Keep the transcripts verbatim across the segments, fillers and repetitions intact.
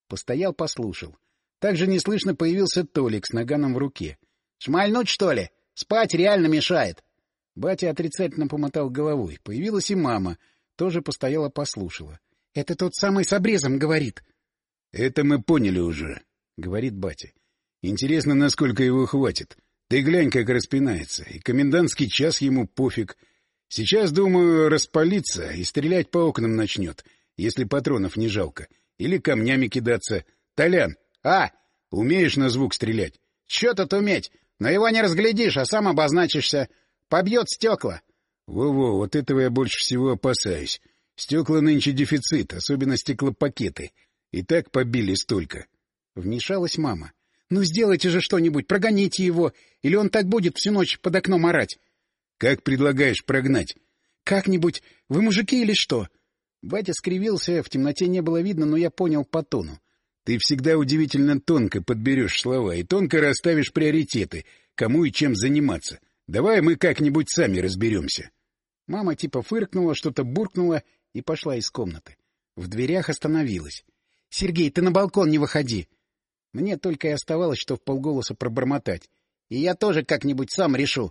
Постоял, послушал. Также неслышно появился Толик с наганом в руке. — Шмальнуть, что ли? Спать реально мешает. Батя отрицательно помотал головой. Появилась и мама. Тоже постояла, послушала. — Это тот самый с обрезом, говорит. — Это мы поняли уже, — говорит батя. — Интересно, насколько его хватит. Ты глянь, как распинается. И комендантский час ему пофиг. Сейчас, думаю, распалится и стрелять по окнам начнет, если патронов не жалко. Или камнями кидаться. Толян, а, умеешь на звук стрелять? — Чё тут уметь? Но его не разглядишь, а сам обозначишься. Побьет стекла. Во-во, вот этого я больше всего опасаюсь. Стекла нынче дефицит, особенно стеклопакеты. И так побили столько. Вмешалась мама. — Ну сделайте же что-нибудь, прогоните его, или он так будет всю ночь под окном орать. — Как предлагаешь прогнать? — Как-нибудь. Вы мужики или что? Батя скривился, в темноте не было видно, но я понял по тону. Ты всегда удивительно тонко подберешь слова и тонко расставишь приоритеты, кому и чем заниматься. Давай мы как-нибудь сами разберемся. Мама типа фыркнула, что-то буркнула и пошла из комнаты. В дверях остановилась. — Сергей, ты на балкон не выходи. Мне только и оставалось, что вполголоса пробормотать. И я тоже как-нибудь сам решу.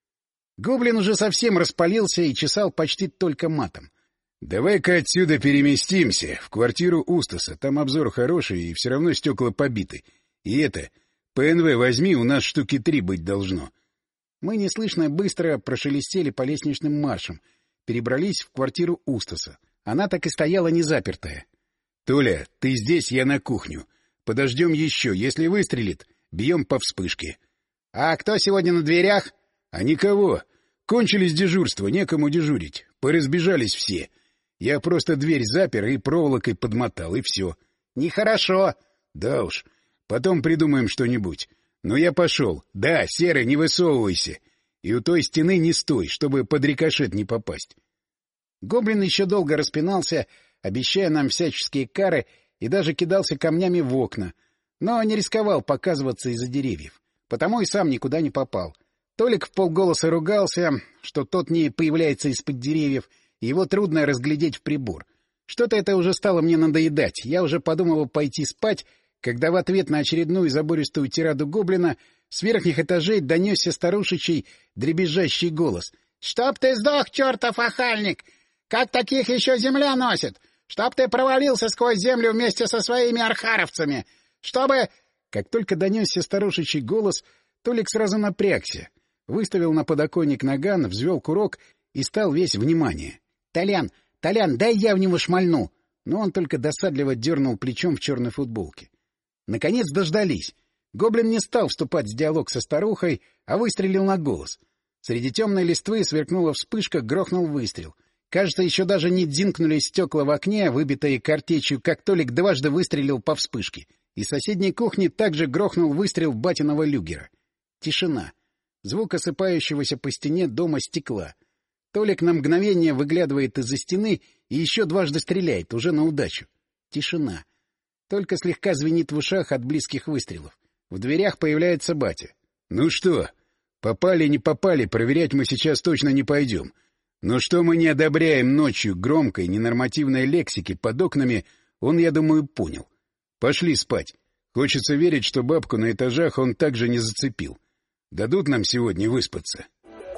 Гоблин уже совсем распалился и чесал почти только матом. — Давай-ка отсюда переместимся, в квартиру Устаса. Там обзор хороший, и все равно стекла побиты. И это, ПНВ возьми, у нас штуки три быть должно. Мы неслышно быстро прошелестели по лестничным маршам, перебрались в квартиру Устаса. Она так и стояла незапертая. — Толя, ты здесь, я на кухню. Подождем еще. Если выстрелит, бьем по вспышке. — А кто сегодня на дверях? — А никого. Кончились дежурства, некому дежурить. Поразбежались все. Я просто дверь запер и проволокой подмотал, и все. — Нехорошо. — Да уж. Потом придумаем что-нибудь. Но я пошел. Да, Серый, не высовывайся. И у той стены не стой, чтобы под рикошет не попасть. Гоблин еще долго распинался, обещая нам всяческие кары, и даже кидался камнями в окна, но не рисковал показываться из-за деревьев, потому и сам никуда не попал. Толик вполголоса ругался, что тот не появляется из-под деревьев, и его трудно разглядеть в прибор. Что-то это уже стало мне надоедать, я уже подумывал пойти спать, когда в ответ на очередную забористую тираду гоблина с верхних этажей донесся старушечий дребезжащий голос. — Чтоб ты сдох, чертов охальник! Как таких еще земля носит? Чтоб ты провалился сквозь землю вместе со своими архаровцами! Чтобы... Как только донесся старушечий голос, Толик сразу напрягся, выставил на подоконник наган, взвел курок и стал весь внимание. — Толян, Толян, дай я в него шмальну! Но он только досадливо дернул плечом в черной футболке. Наконец дождались. Гоблин не стал вступать в диалог со старухой, а выстрелил на голос. Среди темной листвы сверкнула вспышка, грохнул выстрел. Кажется, еще даже не дзинкнули стекла в окне, выбитые картечью, как Толик дважды выстрелил по вспышке. Из соседней кухни также грохнул выстрел батиного люгера. Тишина. Звук осыпающегося по стене дома стекла. Толик на мгновение выглядывает из-за стены и еще дважды стреляет, уже на удачу. Тишина. Только слегка звенит в ушах от близких выстрелов. В дверях появляется батя. — Ну что, попали, не попали, проверять мы сейчас точно не пойдем. Но что мы не одобряем ночью громкой ненормативной лексики под окнами, он, я думаю, понял. Пошли спать. Хочется верить, что бабку на этажах он также не зацепил. Дадут нам сегодня выспаться.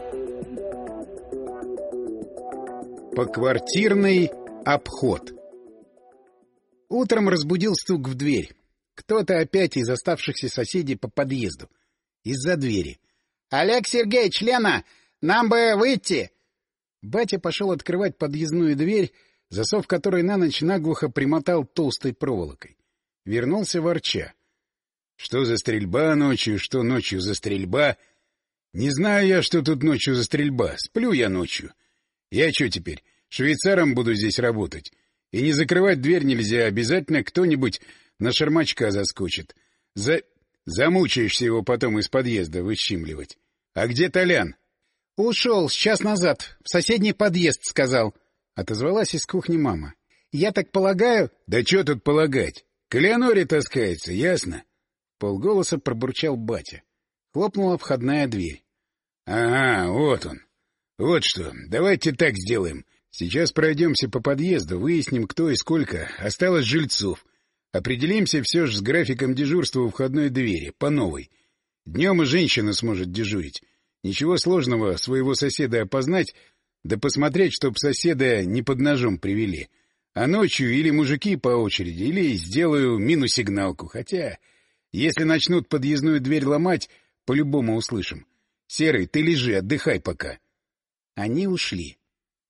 Поквартирный обход. Утром разбудил стук в дверь. Кто-то опять из оставшихся соседей по подъезду. Из-за двери. — Олег Сергеевич, Лена, нам бы выйти! Батя пошел открывать подъездную дверь, засов которой на ночь наглухо примотал толстой проволокой. Вернулся ворча. — Что за стрельба ночью, что ночью за стрельба? Не знаю я, что тут ночью за стрельба. Сплю я ночью. Я что теперь, швейцаром буду здесь работать? И не закрывать дверь нельзя, обязательно кто-нибудь на шармачка заскочит. За... Замучаешься его потом из подъезда выщимливать. А где Толян? — Ушел, час назад. В соседний подъезд, сказал. Отозвалась из кухни мама. — Я так полагаю... — Да что тут полагать? К Элеоноре таскается, ясно? Полголоса пробурчал батя. Хлопнула входная дверь. — Ага, вот он. Вот что, давайте так сделаем. Сейчас пройдемся по подъезду, выясним, кто и сколько осталось жильцов. Определимся все же с графиком дежурства у входной двери, по новой. Днем и женщина сможет дежурить. Ничего сложного своего соседа опознать, да посмотреть, чтоб соседа не под ножом привели. А ночью или мужики по очереди, или сделаю мину-сигналку. Хотя, если начнут подъездную дверь ломать, по-любому услышим. Серый, ты лежи, отдыхай пока. Они ушли.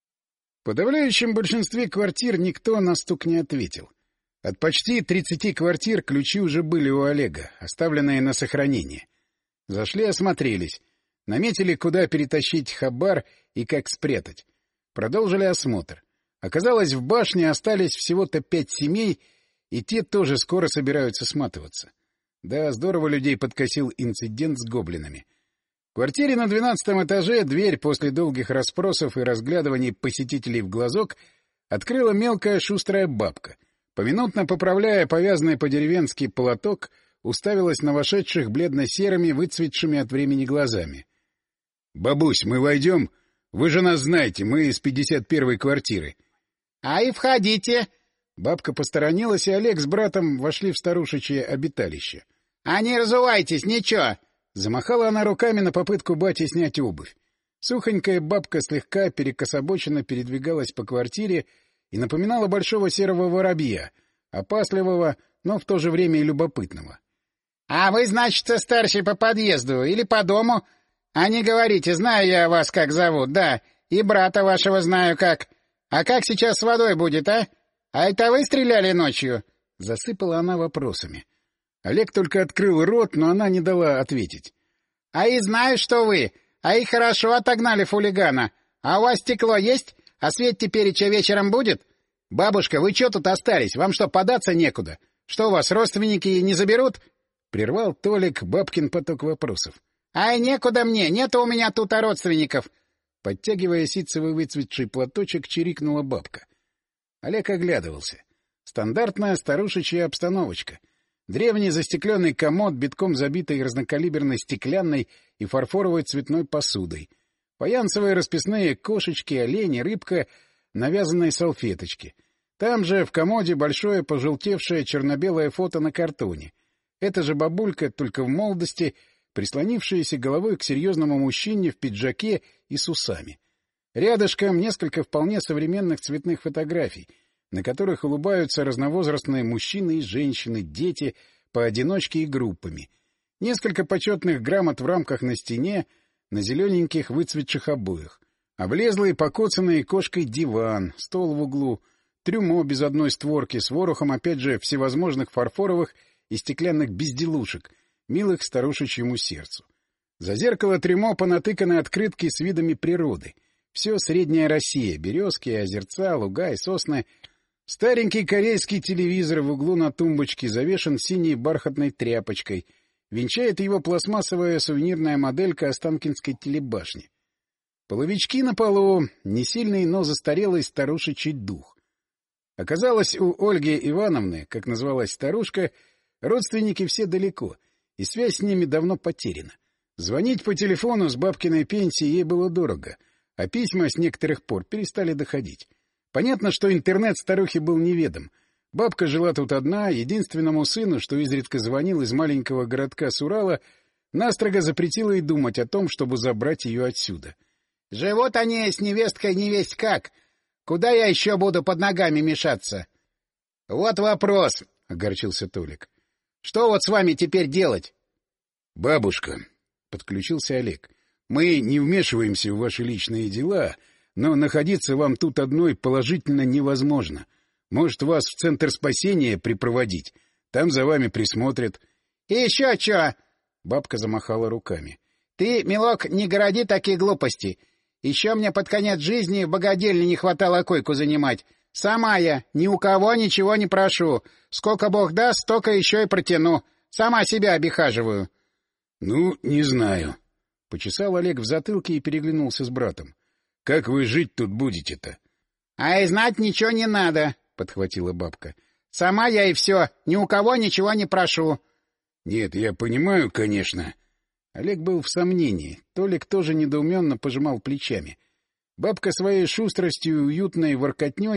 В подавляющем большинстве квартир никто на стук не ответил. От почти тридцати квартир ключи уже были у Олега, оставленные на сохранение. Зашли, осмотрелись. Наметили, куда перетащить хабар и как спрятать. Продолжили осмотр. Оказалось, в башне остались всего-то пять семей, и те тоже скоро собираются сматываться. Да, здорово людей подкосил инцидент с гоблинами. В квартире на двенадцатом этаже дверь после долгих расспросов и разглядываний посетителей в глазок открыла мелкая шустрая бабка. Поминутно поправляя повязанный по-деревенски платок, уставилась на вошедших бледно-серыми, выцветшими от времени глазами. — Бабусь, мы войдем? Вы же нас знаете, мы из пятьдесят первой квартиры. — А и входите. Бабка посторонилась, и Олег с братом вошли в старушечье обиталище. — А не разувайтесь, ничего! Замахала она руками на попытку бати снять обувь. Сухонькая бабка слегка перекособоченно передвигалась по квартире и напоминала большого серого воробья, опасливого, но в то же время и любопытного. — А вы, значит, старший по подъезду или по дому? А не говорите, знаю я вас, как зовут, да, и брата вашего знаю как. А как сейчас с водой будет, а? А это вы стреляли ночью? Засыпала она вопросами. Олег только открыл рот, но она не дала ответить. — А и знаю, что вы. А и хорошо отогнали хулигана. А у вас стекло есть? А свет тепереча вечером будет? Бабушка, вы что тут остались? Вам что, податься некуда? Что, у вас родственники не заберут? Прервал Толик бабкин поток вопросов. — Ай, некуда мне, нету у меня тут родственников. Подтягивая ситцевый выцветший платочек, чирикнула бабка. Олег оглядывался. Стандартная старушечья обстановочка. Древний застекленный комод, битком забитый разнокалиберной стеклянной и фарфоровой цветной посудой. Фаянсовые расписные кошечки, олени, рыбка на вязаной салфеточке. Там же в комоде большое пожелтевшее черно-белое фото на картоне. Эта же бабулька, только в молодости, прислонившаяся головой к серьезному мужчине в пиджаке и с усами. Рядышком несколько вполне современных цветных фотографий, на которых улыбаются разновозрастные мужчины и женщины, дети, поодиночке и группами. Несколько почетных грамот в рамках на стене, на зелененьких выцветших обоях. Облезлый, покоцанный кошкой диван, стол в углу, трюмо без одной створки с ворохом, опять же, всевозможных фарфоровых и стеклянных безделушек, милых старушечьему сердцу. За зеркало трюмо понатыканы открытки с видами природы. Все средняя Россия, березки, озерца, луга и сосны. Старенький корейский телевизор в углу на тумбочке завешен синей бархатной тряпочкой. Венчает его пластмассовая сувенирная моделька Останкинской телебашни. Половички на полу, не сильный, но застарелый старушечий дух. Оказалось, у Ольги Ивановны, как называлась старушка, родственники все далеко, и связь с ними давно потеряна. Звонить по телефону с бабкиной пенсии ей было дорого, а письма с некоторых пор перестали доходить. Понятно, что интернет старухе был неведом. Бабка жила тут одна, единственному сыну, что изредка звонил из маленького городка с Урала, настрого запретила и думать о том, чтобы забрать ее отсюда. — Живут они с невесткой невесть как. Куда я еще буду под ногами мешаться? — Вот вопрос, — огорчился Толик. — Что вот с вами теперь делать? — Бабушка, — подключился Олег, — мы не вмешиваемся в ваши личные дела, но находиться вам тут одной положительно невозможно. Может, вас в центр спасения припроводить? Там за вами присмотрят. — И еще что? — бабка замахала руками. — Ты, милок, не городи такие глупости. Еще мне под конец жизни в богадельне не хватало койку занимать. Сама я ни у кого ничего не прошу. Сколько Бог даст, столько еще и протяну. Сама себя обихаживаю. — Ну, не знаю. Почесал Олег в затылке и переглянулся с братом. — Как вы жить тут будете-то? — А и знать ничего не надо, — подхватила бабка. — Сама я и все, ни у кого ничего не прошу. — Нет, я понимаю, конечно. Олег был в сомнении. Толик тоже недоуменно пожимал плечами. Бабка своей шустростью и уютной воркотней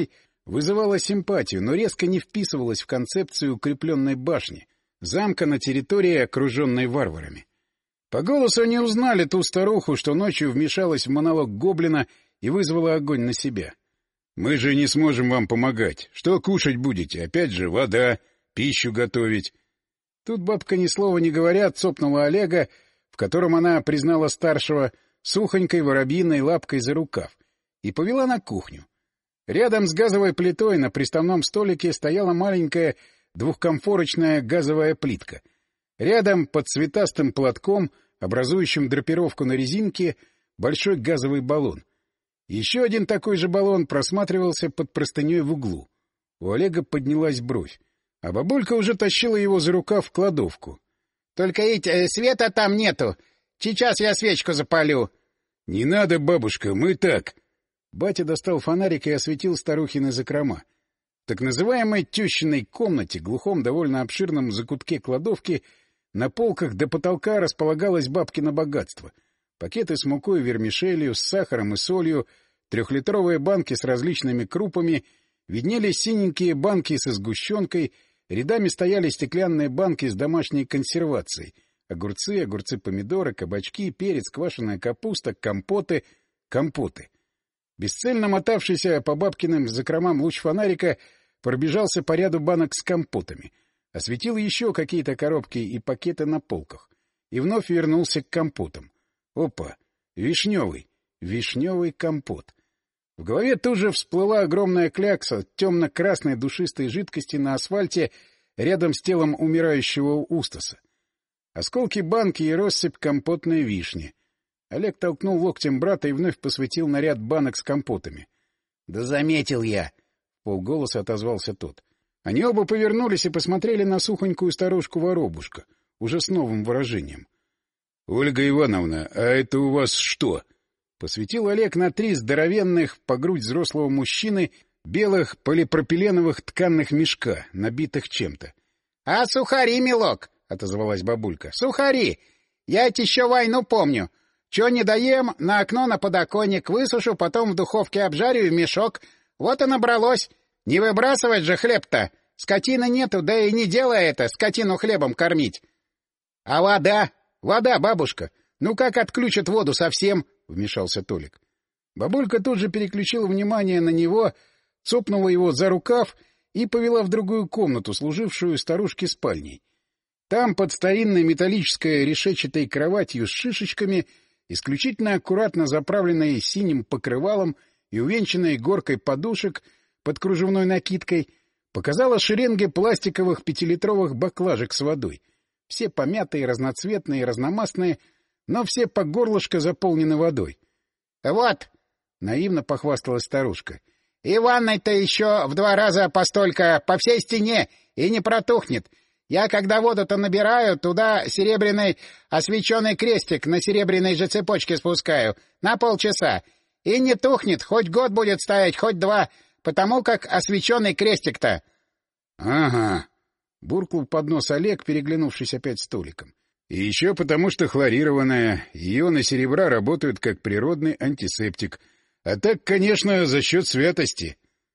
вызывала симпатию, но резко не вписывалась в концепцию укрепленной башни, замка на территории, окруженной варварами. По голосу не узнали ту старуху, что ночью вмешалась в монолог гоблина и вызвала огонь на себя. — Мы же не сможем вам помогать. Что кушать будете? Опять же, вода, пищу готовить. Тут бабка, ни слова не говоря, цопнула Олега, в котором она признала старшего, сухонькой воробьиной лапкой за рукав, и повела на кухню. Рядом с газовой плитой на приставном столике стояла маленькая двухкомфорочная газовая плитка. Рядом, под цветастым платком, образующим драпировку на резинке, большой газовый баллон. Еще один такой же баллон просматривался под простыней в углу. У Олега поднялась бровь, а бабулька уже тащила его за рукав в кладовку. — Только ведь э, света там нету. Сейчас я свечку запалю. — Не надо, бабушка, мы так. Батя достал фонарик и осветил старухины закрома. В так называемой тещиной комнате, глухом, довольно обширном закутке кладовки, на полках до потолка располагалось бабкино богатство. Пакеты с мукой, вермишелью, с сахаром и солью, трехлитровые банки с различными крупами, виднелись синенькие банки со сгущенкой, рядами стояли стеклянные банки с домашней консервацией. Огурцы, огурцы-помидоры, кабачки, перец, квашеная капуста, компоты, компоты. Бесцельно мотавшийся по бабкиным закромам луч фонарика пробежался по ряду банок с компотами, осветил еще какие-то коробки и пакеты на полках, и вновь вернулся к компотам. Опа! Вишневый! Вишневый компот! В голове тут же всплыла огромная клякса темно-красной душистой жидкости на асфальте рядом с телом умирающего Устаса. Осколки банки и россыпь компотной вишни. Олег толкнул локтем брата и вновь посветил на ряд банок с компотами. — Да заметил я! — вполголоса отозвался тот. Они оба повернулись и посмотрели на сухонькую старушку-воробушка, уже с новым выражением. — Ольга Ивановна, а это у вас что? — посветил Олег на три здоровенных по грудь взрослого мужчины белых полипропиленовых тканных мешка, набитых чем-то. — А сухари, милок! — отозвалась бабулька. — Сухари! Я ведь еще войну помню. Че не доем, на окно, на подоконник, высушу, потом в духовке обжарю и в мешок. Вот и набралось. Не выбрасывать же хлеб-то. Скотины нету, да и не делай это, скотину хлебом кормить. — А вода? Вода, бабушка. Ну как отключат воду совсем? — вмешался Толик. Бабулька тут же переключила внимание на него, цопнула его за рукав и повела в другую комнату, служившую старушке спальней. Там, под старинной металлической решетчатой кроватью с шишечками, исключительно аккуратно заправленной синим покрывалом и увенчанной горкой подушек под кружевной накидкой, показала шеренги пластиковых пятилитровых баклажек с водой. Все помятые, разноцветные, разномастные, но все по горлышко заполнены водой. — Вот! — наивно похвасталась старушка. — И ванной-то еще в два раза постолько по всей стене и не протухнет. Я, когда воду-то набираю, туда серебряный освещенный крестик на серебряной же цепочке спускаю на полчаса. И не тухнет, хоть год будет стоять, хоть два, потому как освещенный крестик-то. — Ага, — буркнул под нос Олег, переглянувшись опять с Толиком. — И еще потому, что хлорированная, ионы серебра работают как природный антисептик. А так, конечно, за счет святости.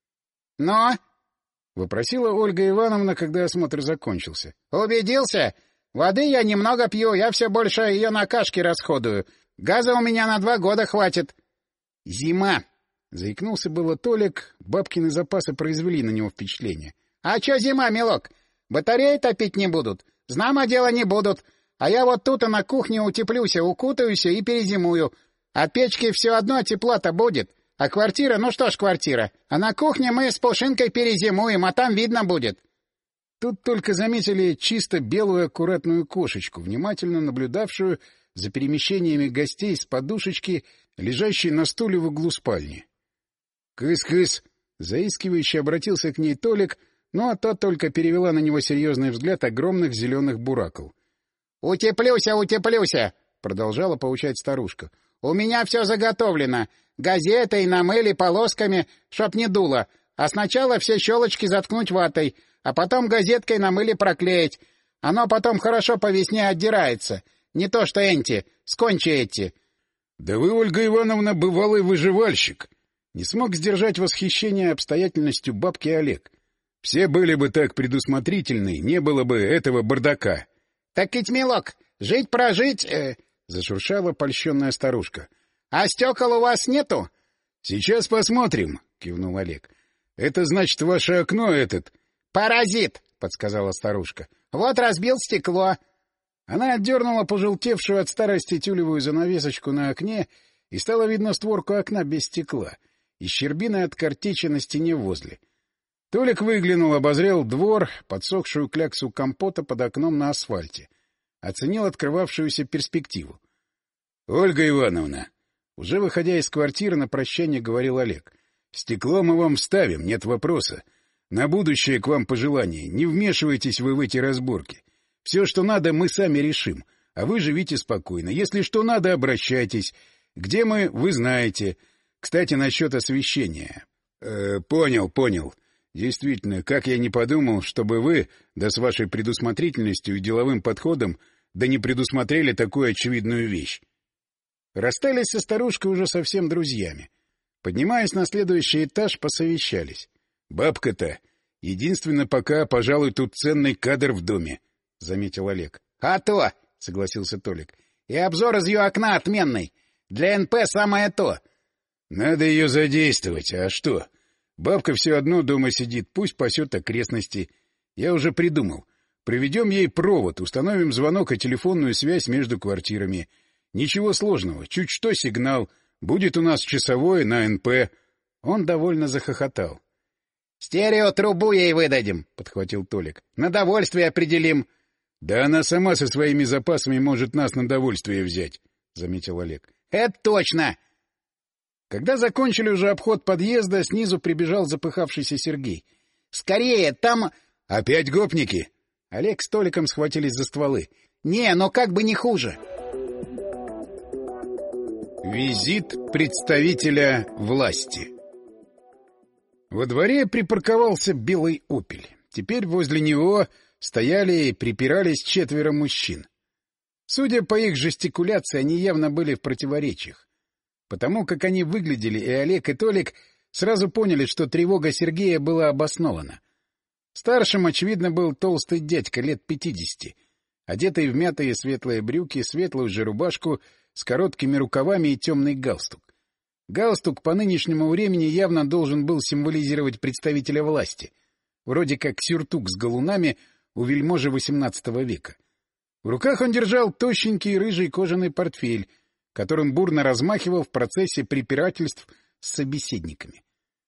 — Но... — вопросила Ольга Ивановна, когда осмотр закончился. — Убедился? Воды я немного пью, я все больше ее на кашки расходую. Газа у меня на два года хватит. — Зима! — заикнулся было Толик, бабкины запасы произвели на него впечатление. — А че зима, милок? Батареи топить не будут, знамо дело не будут. А я вот тут и на кухне утеплюсь, укутаюсь и перезимую. От печки все одно тепла-то будет. А квартира, ну что ж квартира, а на кухне мы с Пушинкой перезимуем, а там видно будет. Тут только заметили чисто белую аккуратную кошечку, внимательно наблюдавшую за перемещениями гостей с подушечки, лежащей на стуле в углу спальни. «Кыс-кыс!» — заискивающе обратился к ней Толик, ну а та только перевела на него серьезный взгляд огромных зеленых бураков. «Утеплюся, утеплюся!» — продолжала поучать старушка. «У меня все заготовлено. Газетой, намыли полосками, чтоб не дуло. А сначала все щелочки заткнуть ватой, а потом газеткой намыли проклеить. Оно потом хорошо по весне отдирается. Не то что энти, скончи эти». — Да вы, Ольга Ивановна, бывалый выживальщик. Не смог сдержать восхищение обстоятельностью бабки Олег. Все были бы так предусмотрительны, не было бы этого бардака. — Так ведь, милок, жить-прожить... Э... — зашуршала польщенная старушка. — А стекол у вас нету? — Сейчас посмотрим, — кивнул Олег. — Это значит, ваше окно этот... — Паразит, — подсказала старушка. — Вот разбил стекло. Она отдернула пожелтевшую от старости тюлевую занавесочку на окне, и стало видно створку окна без стекла и щербины от картечи на стене возле. Толик выглянул, обозрел двор, подсохшую кляксу компота под окном на асфальте. Оценил открывавшуюся перспективу. — Ольга Ивановна, уже выходя из квартиры, на прощание говорил Олег. — Стекло мы вам вставим, нет вопроса. На будущее к вам пожелание. Не вмешивайтесь вы в эти разборки. Все, что надо, мы сами решим, а вы живите спокойно. Если что надо, обращайтесь. Где мы, вы знаете. Кстати, насчет освещения. Э, понял, понял. Действительно, как я не подумал, чтобы вы, да с вашей предусмотрительностью и деловым подходом, да не предусмотрели такую очевидную вещь. Расстались со старушкой уже совсем друзьями. Поднимаясь на следующий этаж, посовещались. Бабка-то, единственно пока, пожалуй, тут ценный кадр в доме, — заметил Олег. — А то, — согласился Толик. — И обзор из ее окна отменный. Для эн пэ самое то. — Надо ее задействовать, а что? Бабка все одно дома сидит, пусть пасет окрестности. Я уже придумал. Проведем ей провод, установим звонок и телефонную связь между квартирами. Ничего сложного, чуть что сигнал. Будет у нас часовое на эн пэ. Он довольно захохотал. — Стереотрубу ей выдадим, — подхватил Толик. — На довольствие определим. — Да она сама со своими запасами может нас на довольствие взять, — заметил Олег. — Это точно! Когда закончили уже обход подъезда, снизу прибежал запыхавшийся Сергей. — Скорее, там... — Опять гопники? Олег с Толиком схватились за стволы. — Не, но как бы не хуже. Визит представителя власти. Во дворе припарковался белый «Опель». Теперь возле него стояли и припирались четверо мужчин. Судя по их жестикуляции, они явно были в противоречиях. Потому как они выглядели, и Олег, и Толик сразу поняли, что тревога Сергея была обоснована. Старшим, очевидно, был толстый дядька лет пятидесяти, одетый в мятые светлые брюки, светлую же рубашку с короткими рукавами и темный галстук. Галстук по нынешнему времени явно должен был символизировать представителя власти, вроде как сюртук с галунами у вельможи восемнадцатого века. В руках он держал тощенький рыжий кожаный портфель, которым бурно размахивал в процессе препирательств с собеседниками.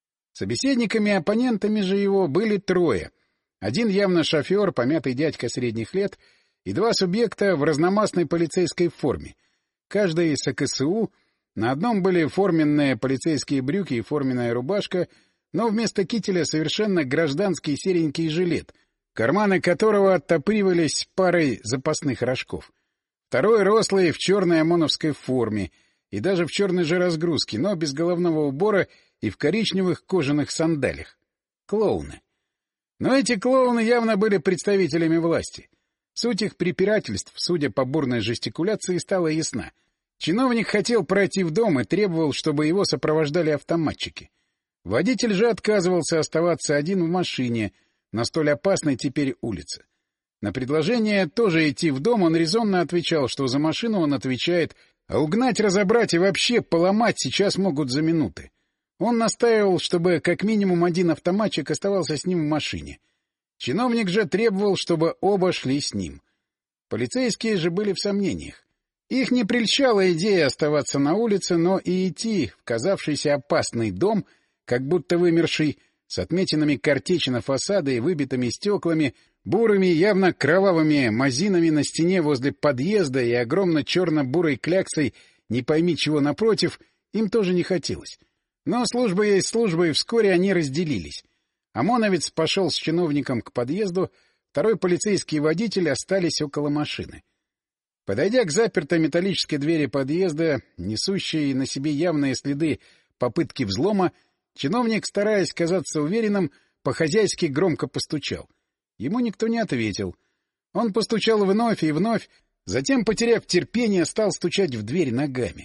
Собеседниками-оппонентами же его были трое. Один явно шофер, помятый дядька средних лет, и два субъекта в разномастной полицейской форме. Каждый из а ка эс у, на одном были форменные полицейские брюки и форменная рубашка, но вместо кителя совершенно гражданский серенький жилет, карманы которого оттопыривались парой запасных рожков. Второй рослый в черной ОМОНовской форме и даже в черной же разгрузке, но без головного убора и в коричневых кожаных сандалиях. Клоуны. Но эти клоуны явно были представителями власти. Суть их препирательств, судя по бурной жестикуляции, стала ясна. Чиновник хотел пройти в дом и требовал, чтобы его сопровождали автоматчики. Водитель же отказывался оставаться один в машине на столь опасной теперь улице. На предложение тоже идти в дом он резонно отвечал, что за машину он отвечает, а угнать, разобрать и вообще поломать сейчас могут за минуты. Он настаивал, чтобы как минимум один автоматчик оставался с ним в машине. Чиновник же требовал, чтобы оба шли с ним. Полицейские же были в сомнениях. Их не прельщала идея оставаться на улице, но и идти в казавшийся опасный дом, как будто вымерший, с отметинами картечи на фасады и выбитыми стеклами, бурыми, явно кровавыми мазинами на стене возле подъезда и огромно черно-бурой кляксой не пойми чего напротив, им тоже не хотелось. Но служба есть служба, и вскоре они разделились. ОМОНовец пошел с чиновником к подъезду, второй полицейский водитель остались около машины. Подойдя к запертой металлической двери подъезда, несущей на себе явные следы попытки взлома, чиновник, стараясь казаться уверенным, по-хозяйски громко постучал. Ему никто не ответил. Он постучал вновь и вновь, затем, потеряв терпение, стал стучать в дверь ногами.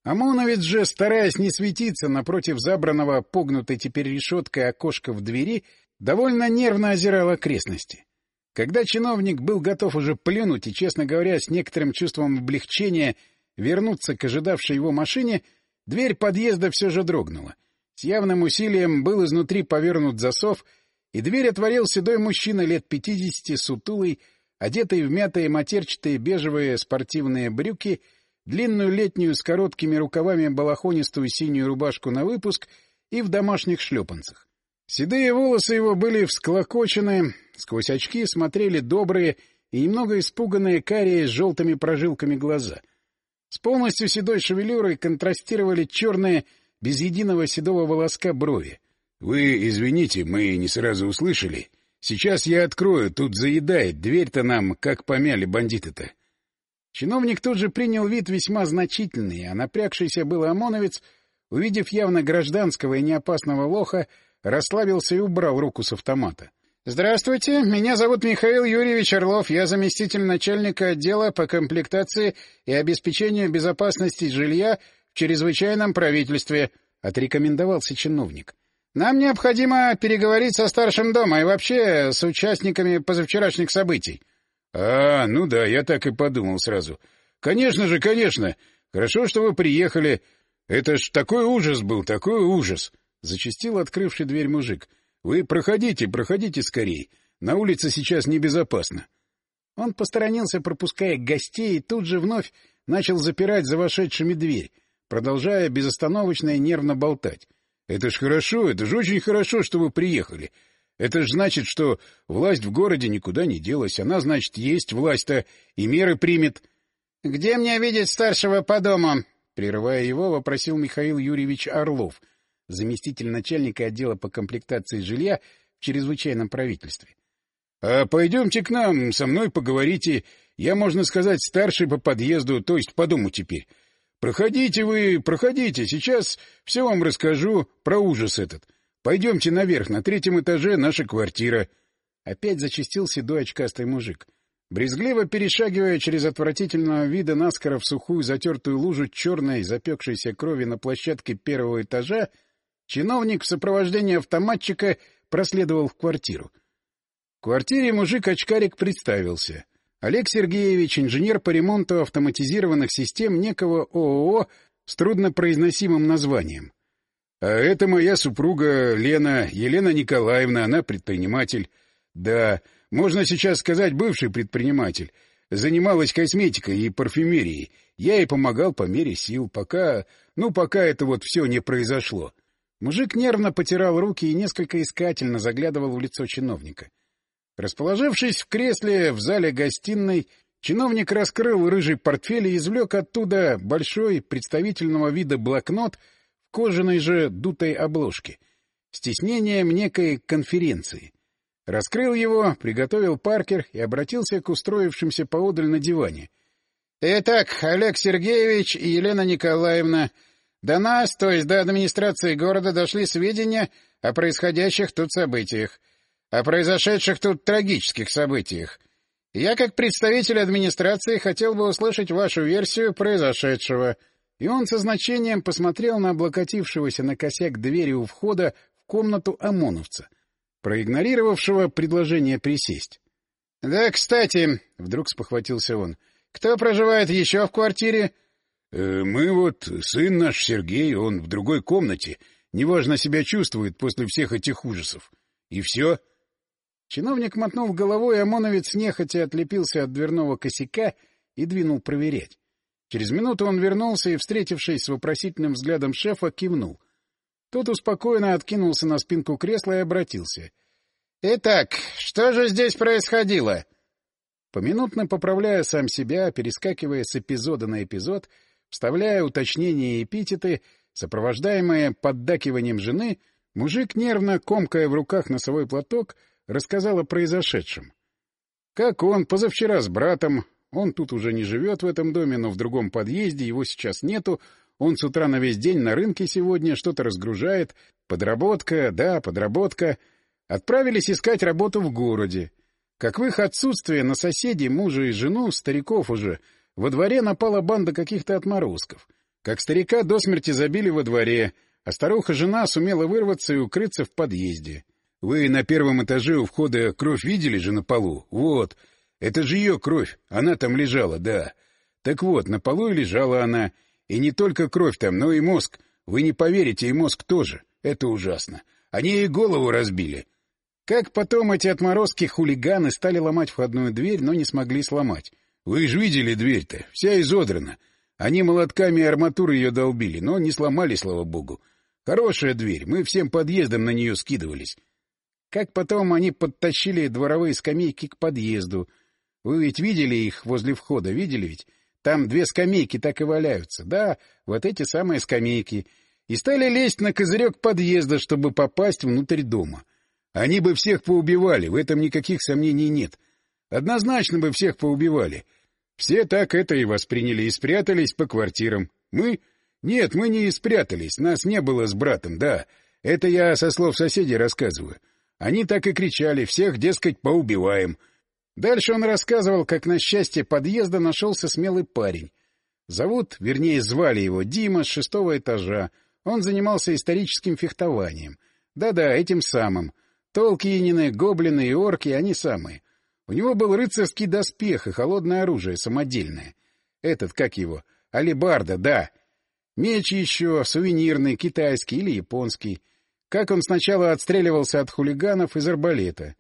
ОМОНовец же, стараясь не светиться напротив забранного погнутой теперь решеткой окошка в двери, довольно нервно озирал окрестности. Когда чиновник был готов уже плюнуть и, честно говоря, с некоторым чувством облегчения вернуться к ожидавшей его машине, дверь подъезда все же дрогнула. С явным усилием был изнутри повернут засов, и дверь отворил седой мужчина лет пятидесяти, сутулый, одетый в мятые матерчатые бежевые спортивные брюки, длинную летнюю с короткими рукавами балахонистую синюю рубашку на выпуск и в домашних шлепанцах. Седые волосы его были всклокочены, сквозь очки смотрели добрые и немного испуганные карие с желтыми прожилками глаза. С полностью седой шевелюрой контрастировали черные, без единого седого волоска брови. — Вы извините, мы не сразу услышали. Сейчас я открою, тут заедает, дверь-то нам как помяли бандиты-то. Чиновник тут же принял вид весьма значительный, а напрягшийся был ОМОНовец, увидев явно гражданского и неопасного лоха, расслабился и убрал руку с автомата. — Здравствуйте, меня зовут Михаил Юрьевич Орлов, я заместитель начальника отдела по комплектации и обеспечению безопасности жилья в чрезвычайном правительстве, — отрекомендовался чиновник. — Нам необходимо переговорить со старшим дома и вообще с участниками позавчерашних событий. — А, ну да, я так и подумал сразу. — Конечно же, конечно. Хорошо, что вы приехали. Это ж такой ужас был, такой ужас! — зачастил открывший дверь мужик. — Вы проходите, проходите скорей. На улице сейчас небезопасно. Он посторонился, пропуская гостей, и тут же вновь начал запирать за вошедшими дверь, продолжая безостановочно и нервно болтать. — Это ж хорошо, это ж очень хорошо, что вы приехали. Это ж значит, что власть в городе никуда не делась. Она, значит, есть власть-то и меры примет. — Где мне видеть старшего по дому? — прерывая его, вопросил Михаил Юрьевич Орлов, заместитель начальника отдела по комплектации жилья в чрезвычайном правительстве. — А пойдемте к нам, со мной поговорите. Я, можно сказать, старший по подъезду, то есть по дому теперь. Проходите вы, проходите, сейчас все вам расскажу про ужас этот. Пойдемте наверх, на третьем этаже наша квартира. Опять зачастил седой очкастый мужик. Брезгливо перешагивая через отвратительного вида наскоро в сухую затертую лужу черной запекшейся крови на площадке первого этажа, чиновник в сопровождении автоматчика проследовал в квартиру. В квартире мужик-очкарик представился. Олег Сергеевич, инженер по ремонту автоматизированных систем некого ООО с труднопроизносимым названием. А это моя супруга Лена, Елена Николаевна, она предприниматель. Да, можно сейчас сказать, бывший предприниматель. Занималась косметикой и парфюмерией. Я ей помогал по мере сил, пока... Ну, пока это вот все не произошло. Мужик нервно потирал руки и несколько искательно заглядывал в лицо чиновника. Расположившись в кресле в зале гостиной, чиновник раскрыл рыжий портфель и извлек оттуда большой представительного вида блокнот в кожаной же дутой обложке с тиснением некой конференции. Раскрыл его, приготовил Паркер и обратился к устроившимся поодаль на диване. — Итак, Олег Сергеевич и Елена Николаевна, до нас, то есть до администрации города, дошли сведения о происходящих тут событиях. О произошедших тут трагических событиях. Я, как представитель администрации, хотел бы услышать вашу версию произошедшего. И он со значением посмотрел на облокотившегося на косяк двери у входа в комнату ОМОНовца, проигнорировавшего предложение присесть. — Да, кстати, — вдруг спохватился он, — кто проживает еще в квартире? э, — Мы вот, сын наш Сергей, он в другой комнате, неважно себя чувствует после всех этих ужасов. И все... Чиновник мотнул головой, а ОМОНовец нехотя отлепился от дверного косяка и двинул проверять. Через минуту он вернулся и, встретившись с вопросительным взглядом шефа, кивнул. Тот успокоенно откинулся на спинку кресла и обратился. — Итак, что же здесь происходило? Поминутно поправляя сам себя, перескакивая с эпизода на эпизод, вставляя уточнения и эпитеты, сопровождаемые поддакиванием жены, мужик, нервно комкая в руках носовой платок, рассказал о произошедшем. Как он позавчера с братом, он тут уже не живет в этом доме, но в другом подъезде, его сейчас нету, он с утра на весь день на рынке сегодня что-то разгружает, подработка, да, подработка. Отправились искать работу в городе. Как в их отсутствие на соседей, мужа и жену, стариков уже, во дворе напала банда каких-то отморозков. как старика до смерти забили во дворе, а старуха-жена сумела вырваться и укрыться в подъезде. Вы на первом этаже у входа кровь видели же на полу? Вот. Это же ее кровь. Она там лежала, да. Так вот, на полу и лежала она. И не только кровь там, но и мозг. Вы не поверите, и мозг тоже. Это ужасно. Они ей голову разбили. Как потом эти отморозки-хулиганы стали ломать входную дверь, но не смогли сломать. Вы же видели дверь-то, вся изодрана. Они молотками и арматурой ее долбили, но не сломали, слава богу. Хорошая дверь, мы всем подъездом на нее скидывались. Как потом они подтащили дворовые скамейки к подъезду. Вы ведь видели их возле входа, видели ведь? Там две скамейки так и валяются. Да, вот эти самые скамейки. И стали лезть на козырек подъезда, чтобы попасть внутрь дома. Они бы всех поубивали, в этом никаких сомнений нет. Однозначно бы всех поубивали. Все так это и восприняли, и спрятались по квартирам. Мы? Нет, мы не спрятались, нас не было с братом, да. Это я со слов соседей рассказываю. Они так и кричали, всех, дескать, поубиваем. Дальше он рассказывал, как на счастье подъезда нашелся смелый парень. Зовут, вернее, звали его Дима, с шестого этажа. Он занимался историческим фехтованием. Да-да, этим самым. Толкинины, гоблины и орки — они самые. У него был рыцарский доспех и холодное оружие, самодельное. Этот, как его, алебарда, да. Меч еще, сувенирный, китайский или японский. Как он сначала отстреливался от хулиганов из арбалета.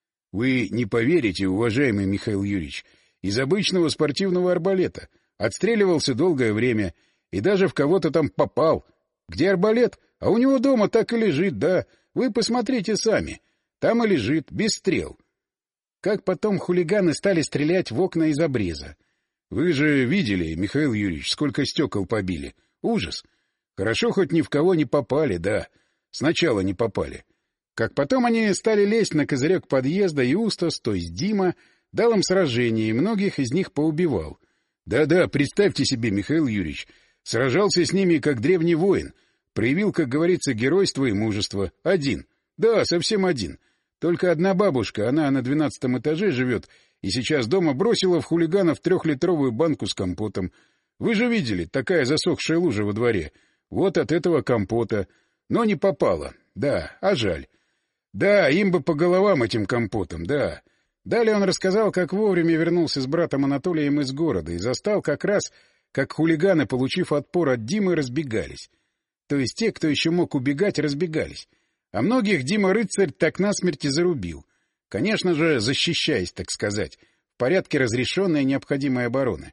Вы не поверите, уважаемый Михаил Юрьевич, из обычного спортивного арбалета. Отстреливался долгое время и даже в кого-то там попал. Где арбалет? А у него дома так и лежит, да. Вы посмотрите сами. Там и лежит, без стрел. Как потом хулиганы стали стрелять в окна из обреза. Вы же видели, Михаил Юрьевич, сколько стекол побили. Ужас. Хорошо, хоть ни в кого не попали, да. Сначала не попали. Как потом они стали лезть на козырек подъезда, и Устас, то есть Дима, дал им сражение, и многих из них поубивал. Да-да, представьте себе, Михаил Юрьевич, сражался с ними как древний воин, проявил, как говорится, геройство и мужество. Один. Да, совсем один. Только одна бабушка, она на двенадцатом этаже живет, и сейчас дома бросила в хулиганов трехлитровую банку с компотом. Вы же видели, такая засохшая лужа во дворе. Вот от этого компота. Но не попала. Да, а жаль. Да, им бы по головам этим компотом, да. Далее он рассказал, как вовремя вернулся с братом Анатолием из города и застал как раз, как хулиганы, получив отпор от Димы, разбегались. То есть те, кто еще мог убегать, разбегались. А многих Дима-рыцарь так насмерть и зарубил. Конечно же, защищаясь, так сказать, в порядке разрешенной и необходимой обороны.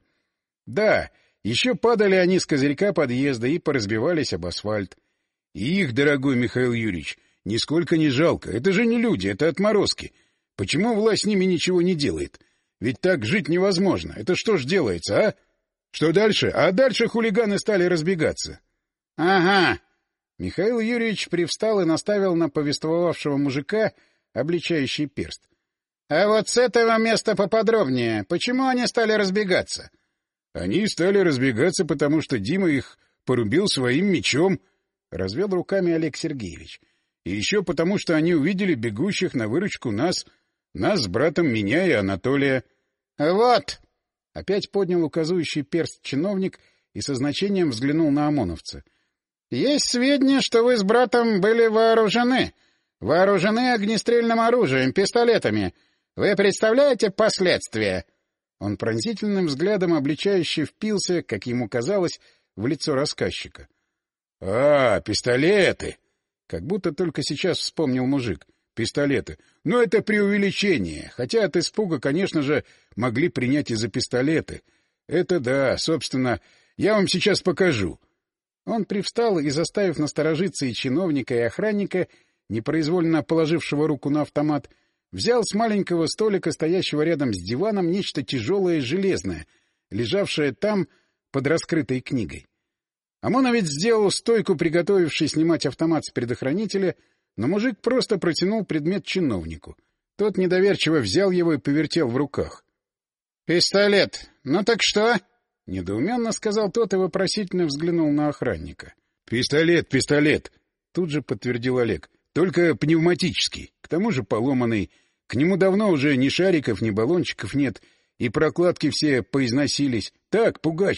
Да, еще падали они с козырька подъезда и поразбивались об асфальт. И их, дорогой Михаил Юрьевич, нисколько не жалко. Это же не люди, это отморозки. Почему власть с ними ничего не делает? Ведь так жить невозможно. Это что ж делается, а? Что дальше? А дальше хулиганы стали разбегаться. — Ага. Михаил Юрьевич привстал и наставил на повествовавшего мужика обличающий перст. — А вот с этого места поподробнее. Почему они стали разбегаться? — Они стали разбегаться, потому что Дима их порубил своим мечом, — развел руками Олег Сергеевич. — И еще потому, что они увидели бегущих на выручку нас, нас с братом, меня и Анатолия. — Вот! — опять поднял указующий перст чиновник и со значением взглянул на ОМОНовца. — Есть сведения, что вы с братом были вооружены. Вооружены огнестрельным оружием, пистолетами. Вы представляете последствия? Он пронзительным взглядом обличающе впился, как ему казалось, в лицо рассказчика. — А, пистолеты! Как будто только сейчас вспомнил мужик. Пистолеты. Но это преувеличение. Хотя от испуга, конечно же, могли принять и за пистолеты. Это да, собственно, я вам сейчас покажу. Он привстал и, заставив насторожиться и чиновника, и охранника, непроизвольно положившего руку на автомат, взял с маленького столика, стоящего рядом с диваном, нечто тяжелое и железное, лежавшее там под раскрытой книгой. ОМОНовец сделал стойку, приготовившись снимать автомат с предохранителя, но мужик просто протянул предмет чиновнику. Тот недоверчиво взял его и повертел в руках. — Пистолет. Ну так что? — недоуменно сказал тот и вопросительно взглянул на охранника. — Пистолет, пистолет! — тут же подтвердил Олег. — Только пневматический, к тому же поломанный. К нему давно уже ни шариков, ни баллончиков нет, и прокладки все поизносились. Так, пугач.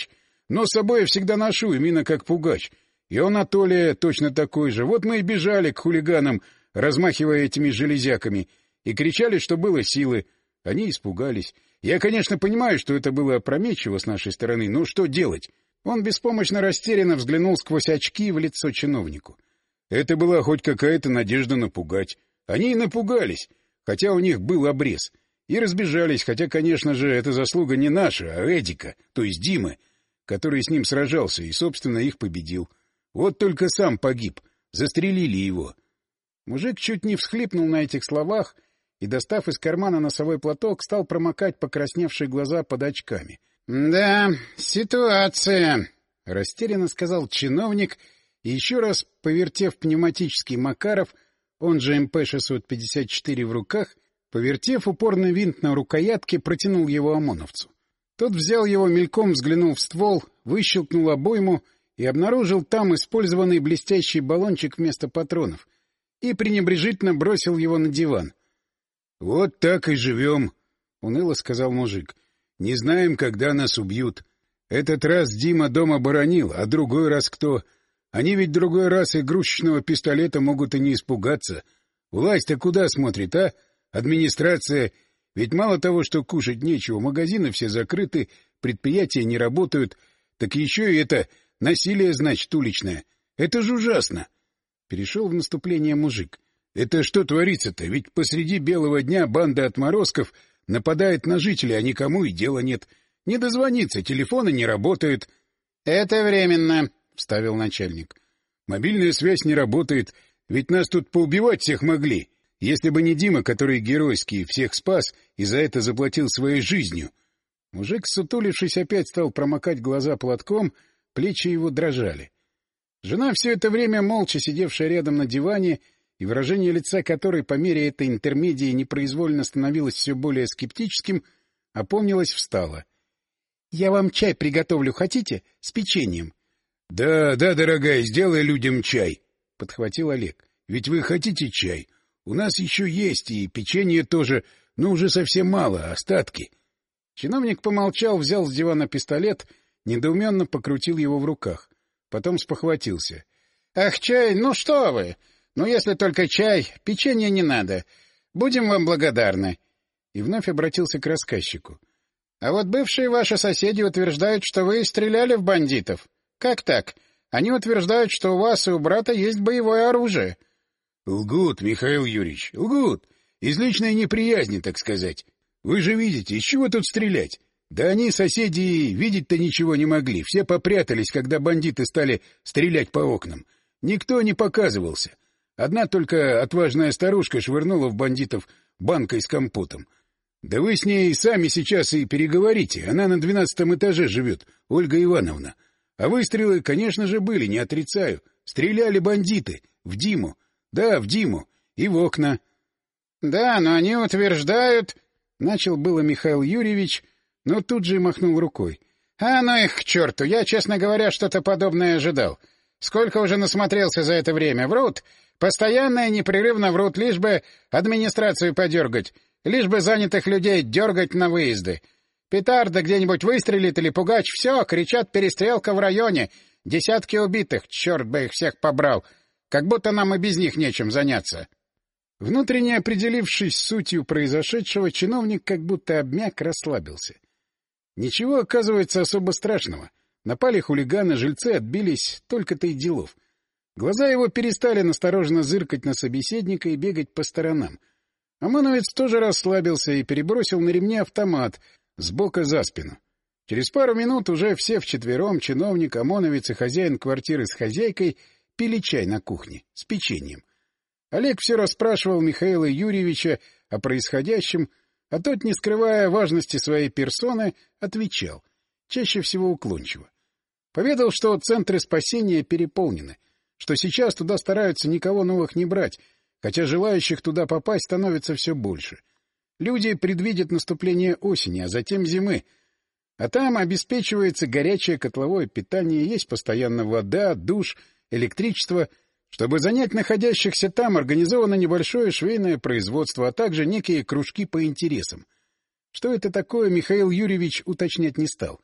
Но с собой я всегда ношу, именно как пугач. И он, Анатолия, точно такой же. Вот мы и бежали к хулиганам, размахивая этими железяками, и кричали, что было силы. Они испугались. Я, конечно, понимаю, что это было опрометчиво с нашей стороны, но что делать? Он беспомощно растерянно взглянул сквозь очки в лицо чиновнику. Это была хоть какая-то надежда напугать. Они и напугались, хотя у них был обрез. И разбежались, хотя, конечно же, это заслуга не наша, а Эдика, то есть Димы, который с ним сражался и, собственно, их победил. Вот только сам погиб. Застрелили его. Мужик чуть не всхлипнул на этих словах и, достав из кармана носовой платок, стал промокать покрасневшие глаза под очками. — Да, ситуация, — растерянно сказал чиновник, и еще раз, повертев пневматический Макаров, он же эм пэ шестьсот пятьдесят четыре в руках, повертев упорный винт на рукоятке, протянул его ОМОНовцу. Тот взял его мельком, взглянул в ствол, выщелкнул обойму и обнаружил там использованный блестящий баллончик вместо патронов и пренебрежительно бросил его на диван. — Вот так и живем, — уныло сказал мужик. — Не знаем, когда нас убьют. Этот раз Дима дом оборонил, а другой раз кто? Они ведь другой раз игрушечного пистолета могут и не испугаться. Власть-то куда смотрит, а? Администрация. Ведь мало того, что кушать нечего, магазины все закрыты, предприятия не работают, так еще и это насилие, значит, уличное. Это же ужасно. Перешел в наступление мужик. Это что творится-то? Ведь посреди белого дня банда отморозков нападает на жителей, а никому и дела нет. Не дозвониться, телефоны не работают. — Это временно, — вставил начальник. — Мобильная связь не работает, ведь нас тут поубивать всех могли. Если бы не Дима, который геройски всех спас и за это заплатил своей жизнью. Мужик, сутулившись, опять стал промокать глаза платком, плечи его дрожали. Жена, все это время молча сидевшая рядом на диване, и выражение лица которой по мере этой интермедии непроизвольно становилось все более скептическим, опомнилась, встала. — Я вам чай приготовлю, хотите? С печеньем. — Да, да, дорогая, сделай людям чай, — подхватил Олег. — Ведь вы хотите чай? У нас еще есть, и печенье тоже, но уже совсем мало, остатки. Чиновник помолчал, взял с дивана пистолет, недоуменно покрутил его в руках. Потом спохватился. — Ах, чай, ну что вы! Ну, если только чай, печенье не надо. Будем вам благодарны. И вновь обратился к рассказчику. — А вот бывшие ваши соседи утверждают, что вы стреляли в бандитов. Как так? Они утверждают, что у вас и у брата есть боевое оружие. — Лгут, Михаил Юрьевич, лгут. Из личной неприязни, так сказать. Вы же видите, из чего тут стрелять? Да они, соседи, видеть-то ничего не могли. Все попрятались, когда бандиты стали стрелять по окнам. Никто не показывался. Одна только отважная старушка швырнула в бандитов банкой с компотом. Да вы с ней сами сейчас и переговорите. Она на двенадцатом этаже живет, Ольга Ивановна. А выстрелы, конечно же, были, не отрицаю. Стреляли бандиты. В Диму. Да, в Диму. И в окна. — Да, но они утверждают... — начал было Михаил Юрьевич, но тут же махнул рукой. — А ну их к черту! Я, честно говоря, что-то подобное ожидал. Сколько уже насмотрелся за это время. Врут. Постоянно и непрерывно врут, лишь бы администрацию подергать, лишь бы занятых людей дергать на выезды. Петарда где-нибудь выстрелит или пугач — все, кричат «перестрелка в районе», десятки убитых, черт бы их всех побрал, как будто нам и без них нечем заняться. Внутренне определившись с сутью произошедшего, чиновник как будто обмяк, расслабился. Ничего, оказывается, особо страшного. Напали хулиганы, жильцы отбились, только-то и делов. Глаза его перестали настороженно зыркать на собеседника и бегать по сторонам. ОМОНовец тоже расслабился и перебросил на ремне автомат с бока за спину. Через пару минут уже все вчетвером, чиновник, ОМОНовец и хозяин квартиры с хозяйкой, пили чай на кухне с печеньем. Олег все расспрашивал Михаила Юрьевича о происходящем, а тот, не скрывая важности своей персоны, отвечал, чаще всего уклончиво. Поведал, что центры спасения переполнены, что сейчас туда стараются никого новых не брать, хотя желающих туда попасть становится все больше. Люди предвидят наступление осени, а затем зимы. А там обеспечивается горячее котловое питание, есть постоянно вода, душ, электричество. Чтобы занять находящихся там, организовано небольшое швейное производство, а также некие кружки по интересам. Что это такое, Михаил Юрьевич уточнять не стал.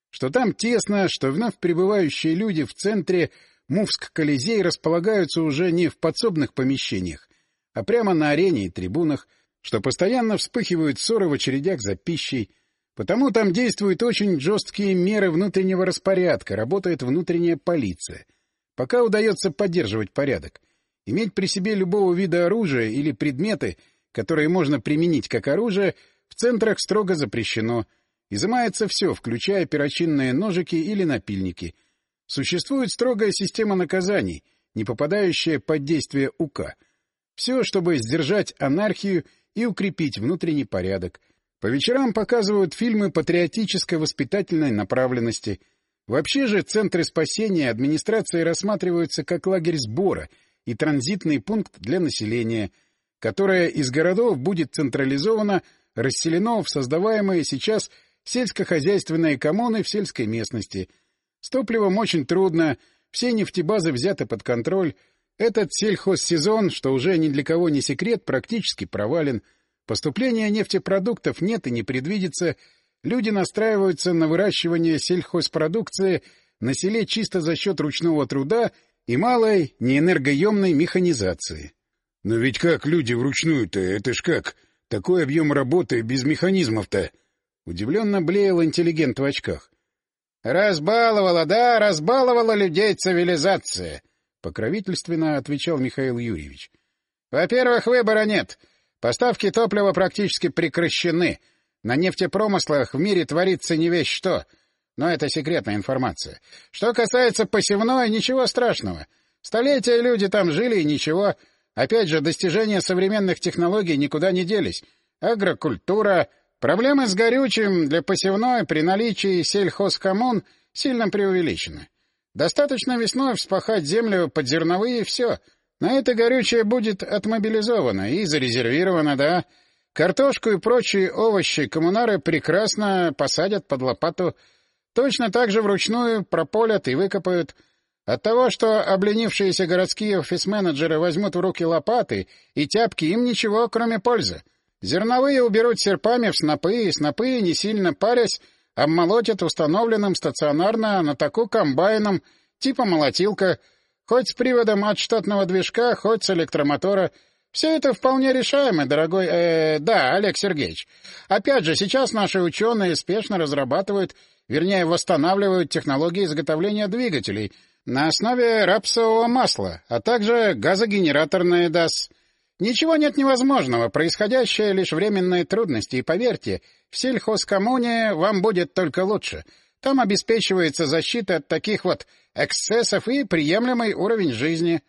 что там тесно, что вновь прибывающие люди в центре Мувск-Колизей располагаются уже не в подсобных помещениях, а прямо на арене и трибунах, что постоянно вспыхивают ссоры в очередях за пищей. Потому там действуют очень жесткие меры внутреннего распорядка, работает внутренняя полиция. Пока удается поддерживать порядок. Иметь при себе любого вида оружия или предметы, которые можно применить как оружие, в центрах строго запрещено. Изымается все, включая перочинные ножики или напильники. Существует строгая система наказаний, не попадающая под действие УК. Все, чтобы сдержать анархию и укрепить внутренний порядок. По вечерам показывают фильмы патриотической воспитательной направленности. Вообще же центры спасения администрации рассматриваются как лагерь сбора и транзитный пункт для населения, которое из городов будет централизованно расселено в создаваемые сейчас сельскохозяйственные коммуны в сельской местности. С топливом очень трудно, все нефтебазы взяты под контроль. Этот сельхозсезон, что уже ни для кого не секрет, практически провален. Поступления нефтепродуктов нет и не предвидится. Люди настраиваются на выращивание сельхозпродукции на селе чисто за счет ручного труда и малой, неэнергоемной механизации. — Но ведь как люди вручную-то? Это ж как? Такой объем работы без механизмов-то? Удивленно блеял интеллигент в очках. — Разбаловала, да, разбаловала людей цивилизация, — покровительственно отвечал Михаил Юрьевич. — Во-первых, выбора нет. Поставки топлива практически прекращены. На нефтепромыслах в мире творится не весть что. Но это секретная информация. Что касается посевной, ничего страшного. Столетия люди там жили и ничего. Опять же, достижения современных технологий никуда не делись. Агрокультура. Проблемы с горючим для посевной при наличии сельхозкоммун сильно преувеличены. Достаточно весной вспахать землю под зерновые и все. На это горючее будет отмобилизовано и зарезервировано, да. Картошку и прочие овощи коммунары прекрасно посадят под лопату. Точно так же вручную прополят и выкопают. От того, что обленившиеся городские офис-менеджеры возьмут в руки лопаты и тяпки, им ничего, кроме пользы. Зерновые уберут серпами в снопы, и снопы, не сильно парясь, обмолотят установленным стационарно на таку комбайном типа молотилка, хоть с приводом от штатного движка, хоть с электромотора. Все это вполне решаемо, дорогой... Э, да, Олег Сергеевич. Опять же, сейчас наши ученые спешно разрабатывают, вернее, восстанавливают технологии изготовления двигателей на основе рапсового масла, а также газогенераторные ДАС. Ничего нет невозможного, происходящее лишь временные трудности, и поверьте, в сельхозкоммуне вам будет только лучше. Там обеспечивается защита от таких вот эксцессов и приемлемый уровень жизни.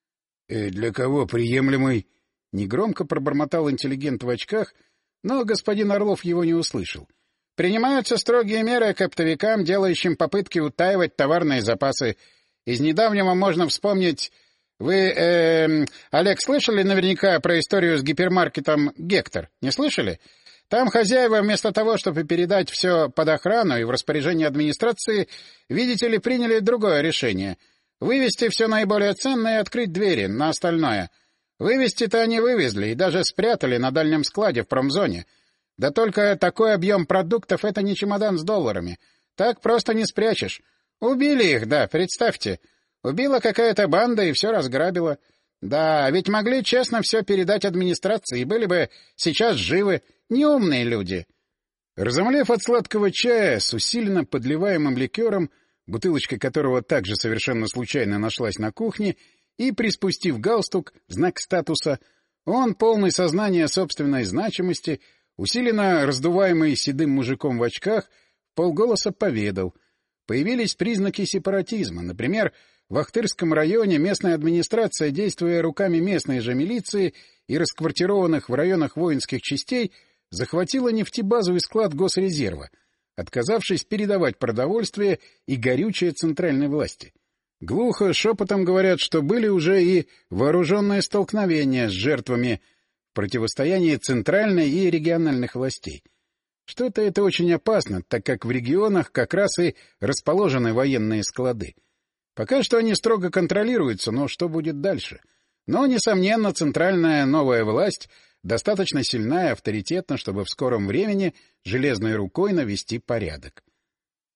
— И для кого приемлемый? — негромко пробормотал интеллигент в очках, но господин Орлов его не услышал. — Принимаются строгие меры к оптовикам, делающим попытки утаивать товарные запасы. Из недавнего можно вспомнить... Вы, э, Олег, слышали наверняка про историю с гипермаркетом «Гектор»? Не слышали? Там хозяева вместо того, чтобы передать все под охрану и в распоряжение администрации, видите ли, приняли другое решение. Вывести все наиболее ценное и открыть двери на остальное. Вывести-то они вывезли и даже спрятали на дальнем складе в промзоне. Да только такой объем продуктов — это не чемодан с долларами. Так просто не спрячешь. Убили их, да, представьте. Убила какая-то банда и все разграбила. Да, ведь могли честно все передать администрации и были бы сейчас живы. Неумные люди. Разомлев от сладкого чая с усиленно подливаемым ликером, бутылочка которого также совершенно случайно нашлась на кухне, и, приспустив галстук, знак статуса, он, полный сознания собственной значимости, усиленно раздуваемый седым мужиком в очках, вполголоса поведал. Появились признаки сепаратизма. Например, в Ахтырском районе местная администрация, действуя руками местной же милиции и расквартированных в районах воинских частей, захватила нефтебазу и склад Госрезерва, отказавшись передавать продовольствие и горючее центральной власти. Глухо, шепотом говорят, что были уже и вооруженные столкновения с жертвами в противостоянии центральной и региональных властей. Что-то это очень опасно, так как в регионах как раз и расположены военные склады. Пока что они строго контролируются, но что будет дальше? Но, несомненно, центральная новая власть достаточно сильна и авторитетна, чтобы в скором времени железной рукой навести порядок.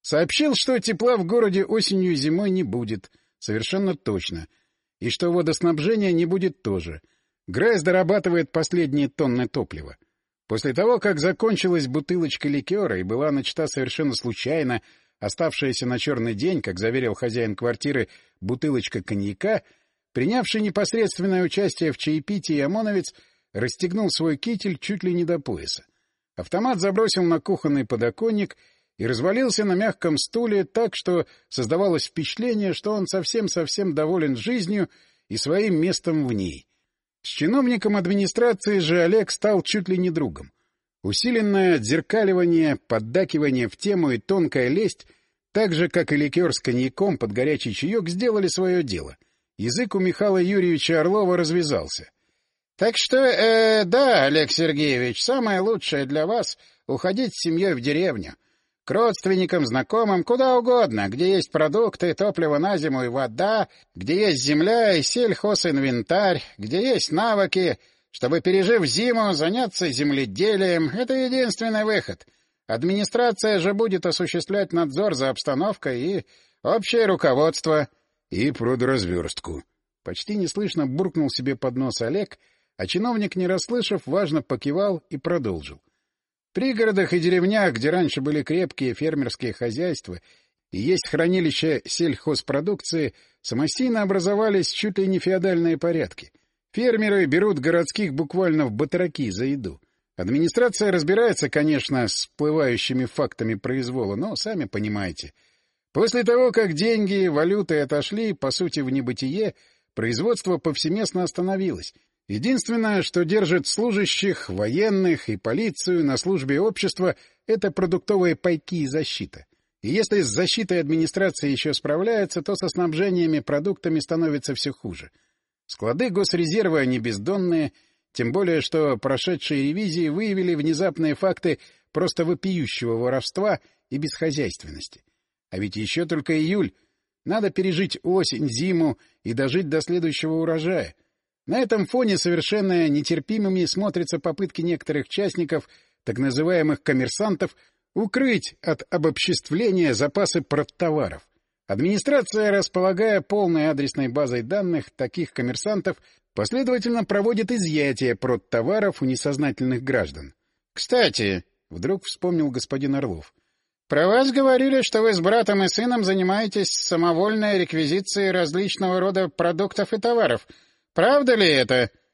Сообщил, что тепла в городе осенью и зимой не будет, совершенно точно, и что водоснабжения не будет тоже. Грейс дорабатывает последние тонны топлива. После того, как закончилась бутылочка ликера и была начата совершенно случайно оставшаяся на черный день, как заверил хозяин квартиры, бутылочка коньяка, принявший непосредственное участие в чаепитии ОМОНовец расстегнул свой китель чуть ли не до пояса. Автомат забросил на кухонный подоконник и развалился на мягком стуле так, что создавалось впечатление, что он совсем-совсем доволен жизнью и своим местом в ней. С чиновником администрации же Олег стал чуть ли не другом. Усиленное отзеркаливание, поддакивание в тему и тонкая лесть, так же, как и ликер с коньяком под горячий чаек, сделали свое дело. Язык у Михаила Юрьевича Орлова развязался. — Так что, э, да, Олег Сергеевич, самое лучшее для вас — уходить с семьей в деревню. К родственникам, знакомым, куда угодно, где есть продукты, топливо на зиму и вода, где есть земля и сельхозинвентарь, где есть навыки, чтобы, пережив зиму, заняться земледелием. Это единственный выход. Администрация же будет осуществлять надзор за обстановкой и общее руководство. — И продразверстку. Почти неслышно буркнул себе под нос Олег, а чиновник, не расслышав, важно покивал и продолжил. В пригородах и деревнях, где раньше были крепкие фермерские хозяйства и есть хранилища сельхозпродукции, самостийно образовались чуть ли не феодальные порядки. Фермеры берут городских буквально в батраки за еду. Администрация разбирается, конечно, с всплывающими фактами произвола, но, сами понимаете, после того, как деньги, валюты отошли, по сути, в небытие, производство повсеместно остановилось. Единственное, что держит служащих, военных и полицию на службе общества, это продуктовые пайки и защита. И если с защитой администрации еще справляется, то со снабжениями продуктами становится все хуже. Склады госрезерва не бездонные, тем более что прошедшие ревизии выявили внезапные факты просто вопиющего воровства и бесхозяйственности. А ведь еще только июль. Надо пережить осень, зиму и дожить до следующего урожая. На этом фоне совершенно нетерпимыми смотрятся попытки некоторых частников, так называемых коммерсантов, укрыть от обобществления запасы продтоваров. Администрация, располагая полной адресной базой данных таких коммерсантов, последовательно проводит изъятие продтоваров у несознательных граждан. — Кстати, — вдруг вспомнил господин Орлов, — про вас говорили, что вы с братом и сыном занимаетесь самовольной реквизицией различного рода продуктов и товаров. Правда ли это?